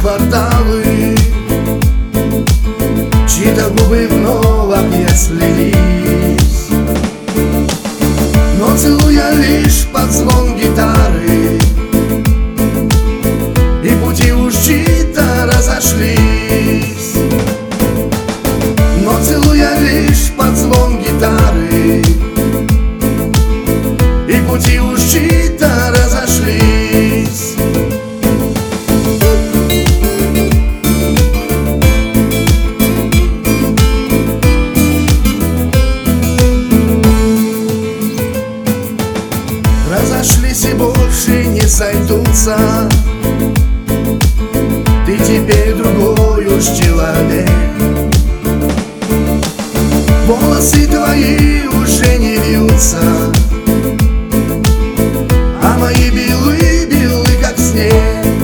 кварталы, чьи-то губы вновь опять слились. Но целуя лишь под звон гитары, и пути уж чьи-то разошлись. Но целуя лишь под звон гитары, и пути уж чьи-то разошлись. Разошлись и больше не сойдутся. Ты теперь другой уж человек. Волосы твои уже не вьются, а мои белые, как снег.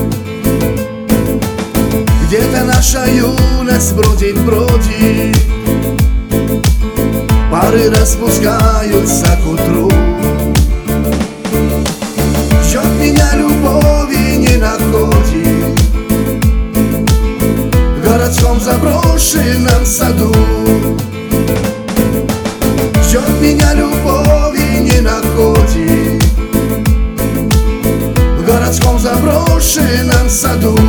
Где-то наша юность бродит, пары распускаются к утру. Ждет меня любовь и не находит в городском заброшенном саду. Ждет меня любовь и не находит в городском заброшенном саду.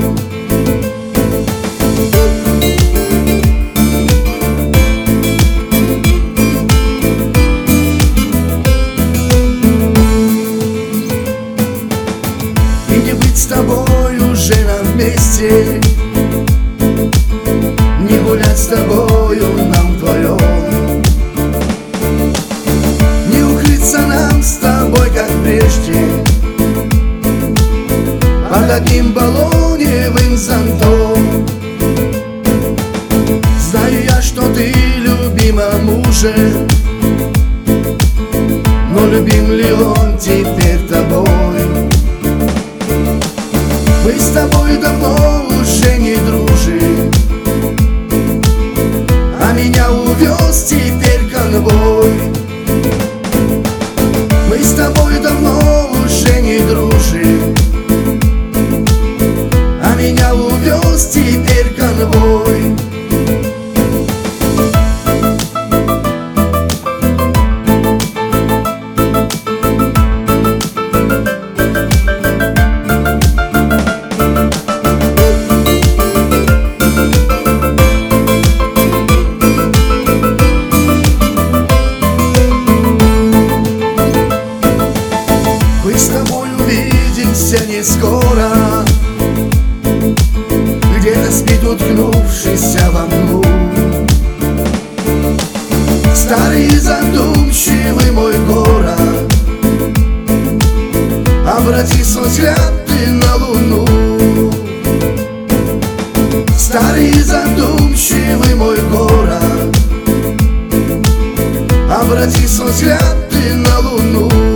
И не быть с тобой уже нам вместе, не гулять с тобою нам вдвоем, не укрыться нам с тобой, как прежде, под одним баллоневым зонтом. Знаю я, что ты любима мужем, но любим ли он теперь тобой? Мы с тобой давно уже не дружим, а меня увез теперь конвой. Мы с тобой давно уже не дружим, а меня увез теперь конвой. Мы с тобой увидимся не скоро, где-то спит, уткнувшийся во мглу, старый и задумчивый мой город. Обрати свой взгляд ты на луну. Старый и задумчивый мой город. Обрати свой взгляд ты на луну.